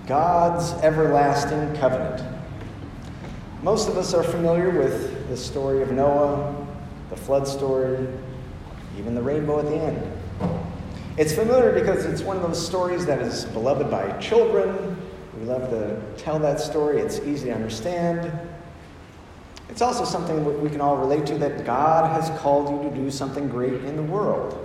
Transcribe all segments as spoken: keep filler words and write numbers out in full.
God's everlasting covenant. Most of us are familiar with the story of Noah, the flood story, even the rainbow at the end. It's familiar because it's one of those stories that is beloved by children. We love to tell that story. It's easy to understand. It's also something we can all relate to, that God has called you to do something great in the world.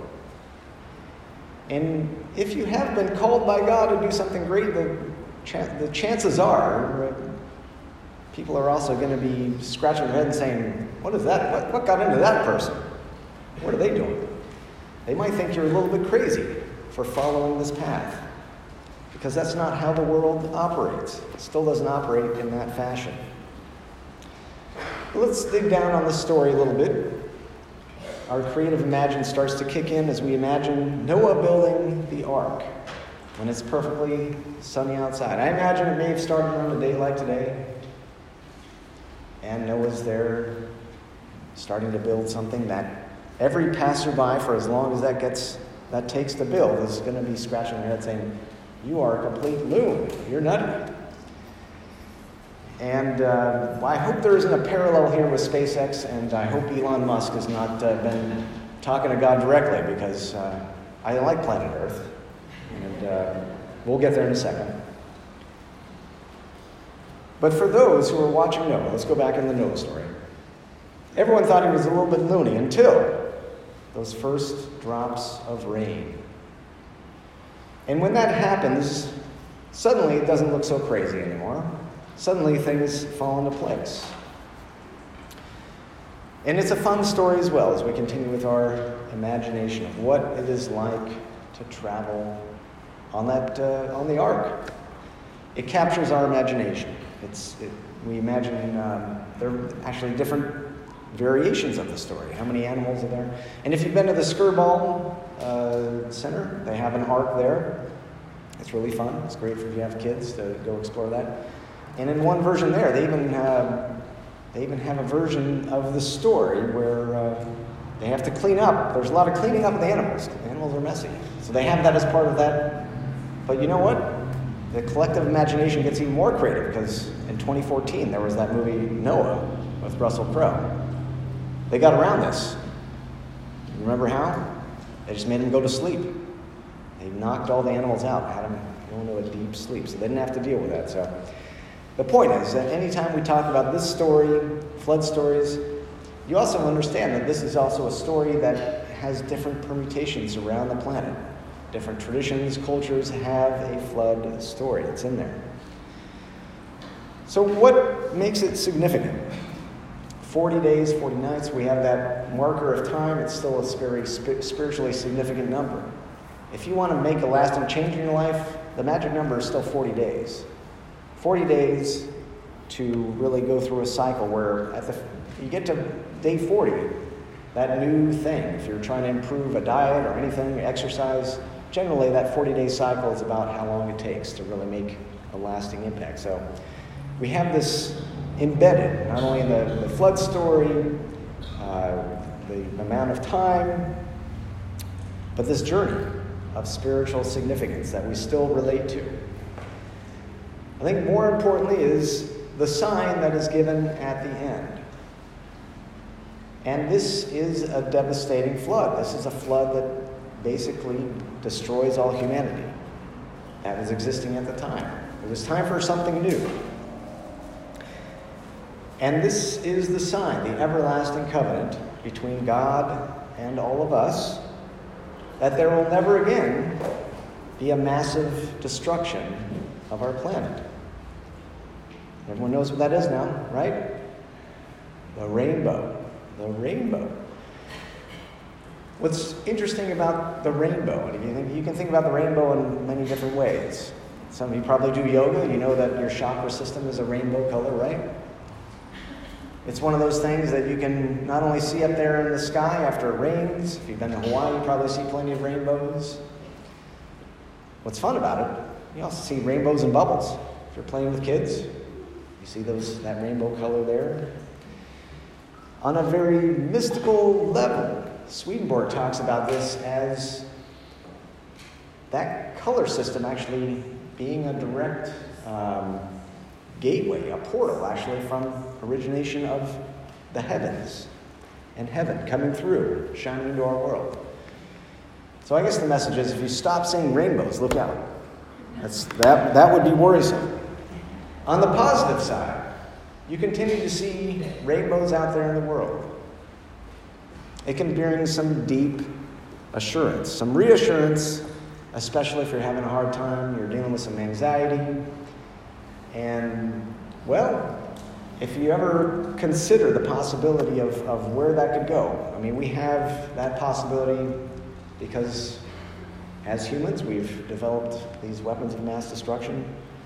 And if you have been called by God to do something great, the, ch- the chances are uh, people are also going to be scratching their head and saying, what is that? What, what got into that person? What are they doing? They might think you're a little bit crazy for following this path, because that's not how the world operates. It still doesn't operate in that fashion. But let's dig down on this story a little bit. Our creative imagination starts to kick in as we imagine Noah building the ark when it's perfectly sunny outside. I imagine it may have started on a day like today, and Noah's there starting to build something that every passerby, for as long as that gets that takes to build, is going to be scratching their head saying, "You are a complete loon. You're nutty." And uh, well, I hope there isn't a parallel here with SpaceX, and I hope Elon Musk has not uh, been talking to God directly, because uh, I like planet Earth, and uh, we'll get there in a second. But for those who are watching Noah, let's go back in the Noah story. Everyone thought he was a little bit loony until those first drops of rain. And when that happens, suddenly it doesn't look so crazy anymore. Suddenly things fall into place. And it's a fun story as well, as we continue with our imagination of what it is like to travel on that uh, on the ark. It captures our imagination. It's it, we imagine um, there are actually different variations of the story. How many animals are there? And if you've been to the Skirball uh, Center, they have an ark there. It's really fun. It's great if you have kids to go explore that. And in one version there, they even have, they even have a version of the story where uh, they have to clean up. There's a lot of cleaning up of the animals. The animals are messy. So they have that as part of that. But you know what? The collective imagination gets even more creative, because in twenty fourteen, there was that movie Noah with Russell Crowe. They got around this. You remember how? They just made them go to sleep. They knocked all the animals out, had them go into a deep sleep, so they didn't have to deal with that. So the point is that anytime we talk about this story, flood stories, you also understand that this is also a story that has different permutations around the planet. Different traditions, cultures have a flood story. It's in there. So what makes it significant? forty days, forty nights, we have that marker of time. It's still a very spiritually significant number. If you want to make a lasting change in your life, the magic number is still forty days. forty days to really go through a cycle where at the you get to day forty, that new thing, if you're trying to improve a diet or anything, exercise, generally that forty-day cycle is about how long it takes to really make a lasting impact. So we have this embedded, not only in the, the flood story, uh, the amount of time, but this journey of spiritual significance that we still relate to. I think more importantly is the sign that is given at the end. And this is a devastating flood. This is a flood that basically destroys all humanity that was existing at the time. It was time for something new. And this is the sign, the everlasting covenant between God and all of us, that there will never again be a massive destruction of our planet. Everyone knows what that is now, right? The rainbow. The rainbow. What's interesting about the rainbow, and you, think, you can think about the rainbow in many different ways. Some of you probably do yoga. You know that your chakra system is a rainbow color, right? It's one of those things that you can not only see up there in the sky after it rains. If you've been to Hawaii, you probably see plenty of rainbows. What's fun about it, you also see rainbows and bubbles. If you're playing with kids, you see those that rainbow color there. On a very mystical level, Swedenborg talks about this as that color system actually being a direct um, gateway, a portal, actually, from origination of the heavens and heaven coming through, shining into our world. So I guess the message is, if you stop seeing rainbows, look out. That's, that, that would be worrisome. On the positive side, you continue to see rainbows out there in the world. It can bring some deep assurance, some reassurance, especially if you're having a hard time, you're dealing with some anxiety. And, well, if you ever consider the possibility of, of where that could go, I mean, we have that possibility because as humans, we've developed these weapons of mass destruction.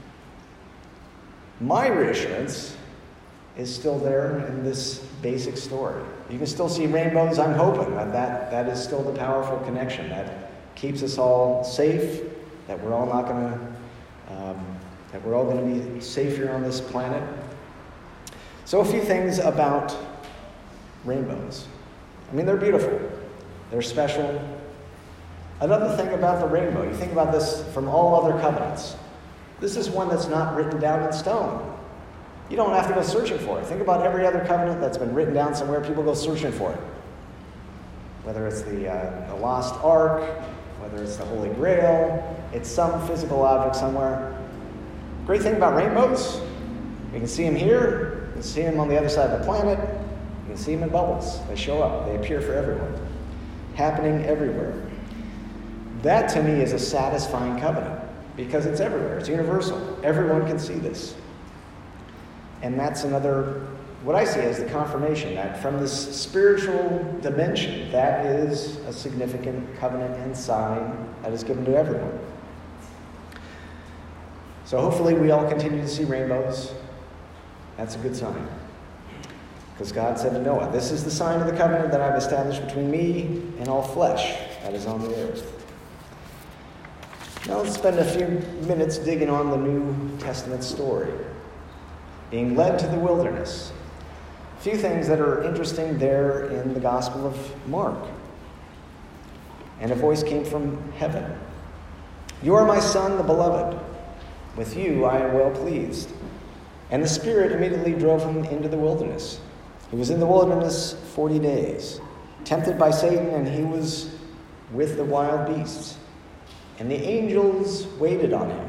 My reassurance is still there in this basic story. You can still see rainbows. I'm hoping that that, that is still the powerful connection that keeps us all safe, that we're all not going to, um, that we're all going to be safe here on this planet. So a few things about rainbows. I mean, they're beautiful. They're special. Another thing about the rainbow, you think about this from all other covenants. This is one that's not written down in stone. You don't have to go searching for it. Think about every other covenant that's been written down somewhere. People go searching for it. Whether it's the, uh, the lost ark, whether it's the Holy Grail, it's some physical object somewhere. Great thing about rainbows, you can see them here, you can see them on the other side of the planet, you can see them in bubbles. They show up, they appear for everyone. Happening everywhere. That to me is a satisfying covenant because it's everywhere, it's universal. Everyone can see this. And that's another, what I see as the confirmation that from this spiritual dimension, that is a significant covenant and sign that is given to everyone. So hopefully we all continue to see rainbows. That's a good sign. Because God said to Noah, this is the sign of the covenant that I've established between me and all flesh that is on the earth. Now let's spend a few minutes digging on the New Testament story. Being led to the wilderness. A few things that are interesting there in the Gospel of Mark. And a voice came from heaven. You are my son, the beloved. With you I am well pleased. And the Spirit immediately drove him into the wilderness. He was in the wilderness forty days, tempted by Satan, and he was with the wild beasts. And the angels waited on him.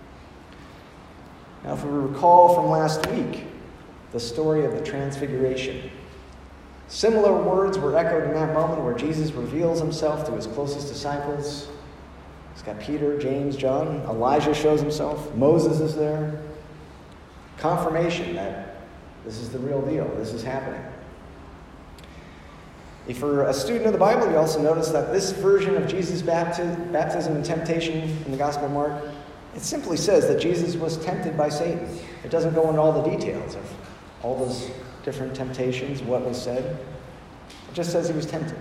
Now, if we recall from last week, the story of the Transfiguration, similar words were echoed in that moment where Jesus reveals himself to his closest disciples. He's got Peter, James, John. Elijah shows himself. Moses is there. Confirmation that this is the real deal. This is happening. If you're a student of the Bible, you also notice that this version of Jesus' baptism and temptation in the Gospel of Mark, it simply says that Jesus was tempted by Satan. It doesn't go into all the details of all those different temptations, what was said. It just says he was tempted.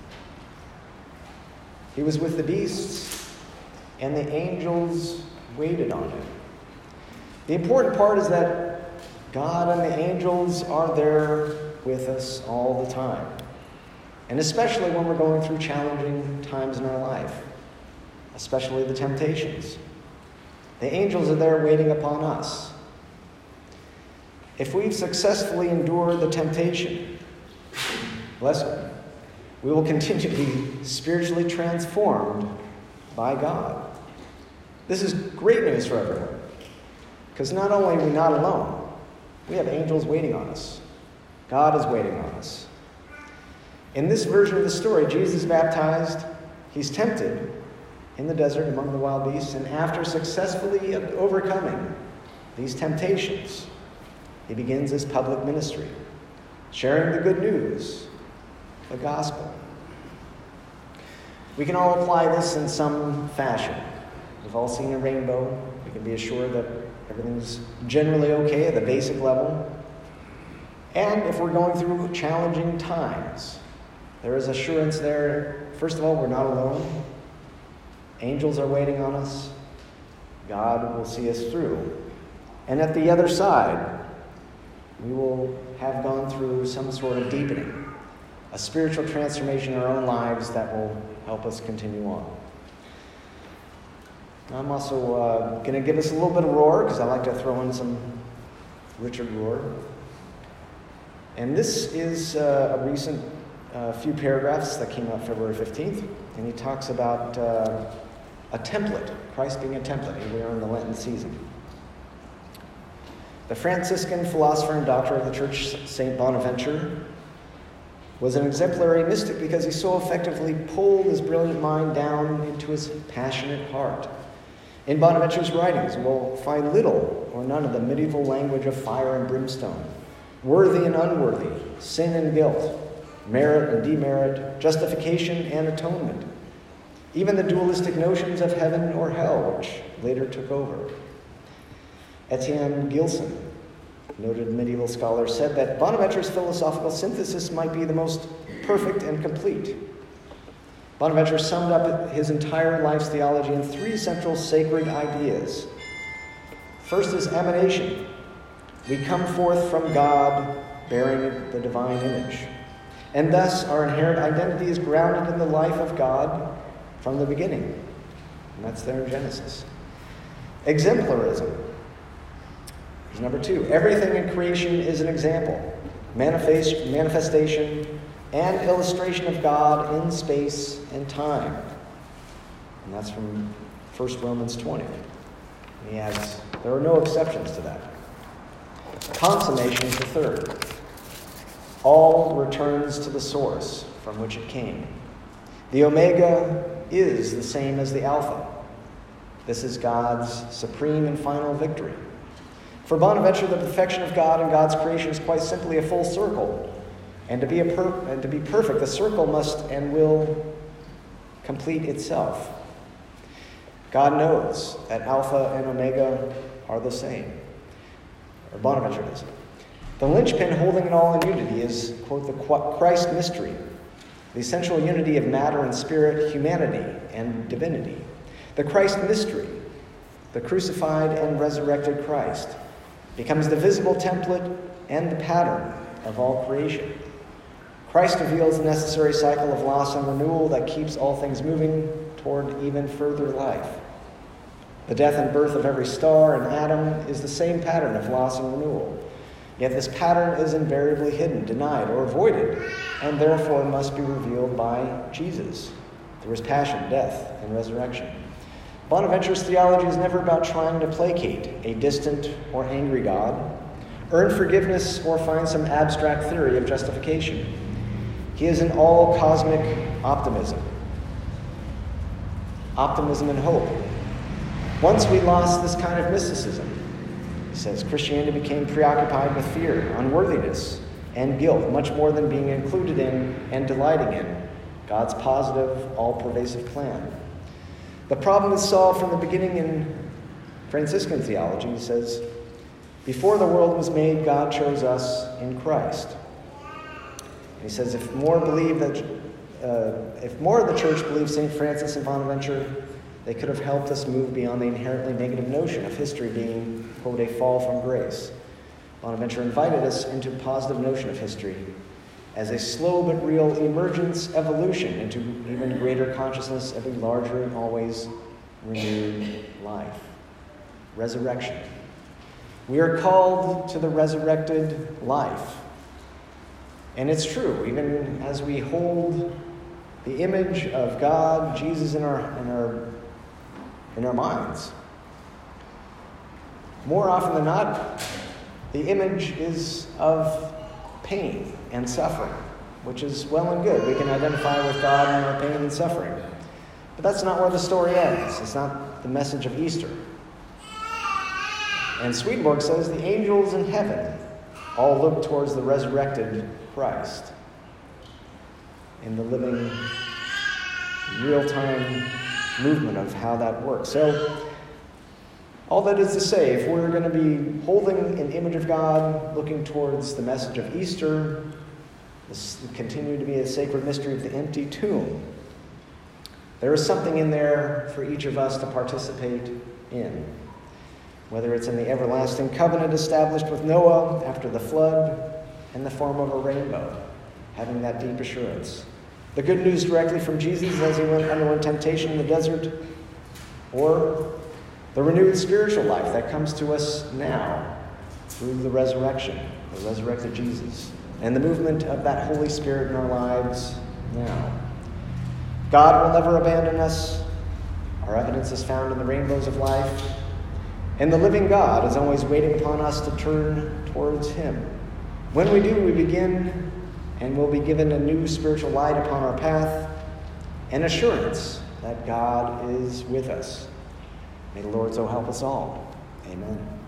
He was with the beasts, and the angels waited on him. The important part is that God and the angels are there with us all the time. And especially when we're going through challenging times in our life, especially the temptations. The angels are there waiting upon us. If we've successfully endured the temptation, bless them, we will continue to be spiritually transformed by God. This is great news for everyone. Because not only are we not alone, we have angels waiting on us. God is waiting on us. In this version of the story, Jesus is baptized, he's tempted in the desert among the wild beasts, and after successfully overcoming these temptations, he begins his public ministry, sharing the good news, the gospel. We can all apply this in some fashion. We've all seen a rainbow. We can be assured that everything's generally okay at the basic level. And if we're going through challenging times, there is assurance there. First of all, we're not alone. Angels are waiting on us. God will see us through. And at the other side, we will have gone through some sort of deepening, a spiritual transformation in our own lives that will help us continue on. I'm also uh, going to give us a little bit of Rohr, because I like to throw in some Richard Rohr. And this is uh, a recent uh, few paragraphs that came out February fifteenth, and he talks about uh, a template, Christ being a template. Here we are in the Lenten season. The Franciscan philosopher and doctor of the Church, Saint Bonaventure, was an exemplary mystic because he so effectively pulled his brilliant mind down into his passionate heart. In Bonaventure's writings, we'll find little or none of the medieval language of fire and brimstone, worthy and unworthy, sin and guilt, merit and demerit, justification and atonement, even the dualistic notions of heaven or hell, which later took over. Etienne Gilson, noted medieval scholar, said that Bonaventure's philosophical synthesis might be the most perfect and complete. Bonaventure summed up his entire life's theology in three central sacred ideas. First is emanation. We come forth from God bearing the divine image. And thus our inherent identity is grounded in the life of God from the beginning. And that's there in Genesis. Exemplarism. Here's number two. Everything in creation is an example, manifest, manifestation, and illustration of God in space and time. And that's from First Romans twenty. And he adds, there are no exceptions to that. Consummation is the third. All returns to the source from which it came. The Omega is the same as the Alpha. This is God's supreme and final victory. For Bonaventure, the perfection of God and God's creation is quite simply a full circle. And to be, a per- and to be perfect, the circle must and will complete itself. God knows that Alpha and Omega are the same. Or Bonaventure does. The linchpin holding it all in unity is, quote, the Christ mystery, the essential unity of matter and spirit, humanity and divinity. The Christ mystery, the crucified and resurrected Christ, becomes the visible template and the pattern of all creation. Christ reveals the necessary cycle of loss and renewal that keeps all things moving toward even further life. The death and birth of every star and atom is the same pattern of loss and renewal. Yet this pattern is invariably hidden, denied, or avoided, and therefore must be revealed by Jesus through his passion, death, and resurrection. Bonaventure's theology is never about trying to placate a distant or angry God, earn forgiveness, or find some abstract theory of justification. He is an all-cosmic optimism. Optimism and hope. Once we lost this kind of mysticism, he says, Christianity became preoccupied with fear, unworthiness, and guilt, much more than being included in and delighting in God's positive, all-pervasive plan. The problem is solved from the beginning in Franciscan theology. He says, before the world was made, God chose us in Christ. And he says, if more believe that, uh, if more of the church believed Saint Francis and Bonaventure, they could have helped us move beyond the inherently negative notion of history being, quote, a fall from grace. Bonaventure invited us into a positive notion of history as a slow but real emergence, evolution into even greater consciousness of a larger and always renewed life. Resurrection. We are called to the resurrected life. And it's true, even as we hold the image of God, Jesus, in our, in our, in our minds. More often than not, the image is of pain and suffering, which is well and good. We can identify with God in our pain and suffering. But that's not where the story ends. It's not the message of Easter. And Swedenborg says the angels in heaven all look towards the resurrected Christ in the living, real-time movement of how that works. So, all that is to say, if we're going to be holding an image of God, looking towards the message of Easter, this continue to be a sacred mystery of the empty tomb, there is something in there for each of us to participate in. Whether it's in the everlasting covenant established with Noah after the flood, in the form of a rainbow, having that deep assurance. The good news directly from Jesus as he went underwent temptation in the desert, or the renewed spiritual life that comes to us now through the resurrection, the resurrected Jesus, and the movement of that Holy Spirit in our lives now. God will never abandon us. Our evidence is found in the rainbows of life. And the living God is always waiting upon us to turn towards him. When we do, we begin and will be given a new spiritual light upon our path, and assurance that God is with us. May the Lord so help us all. Amen.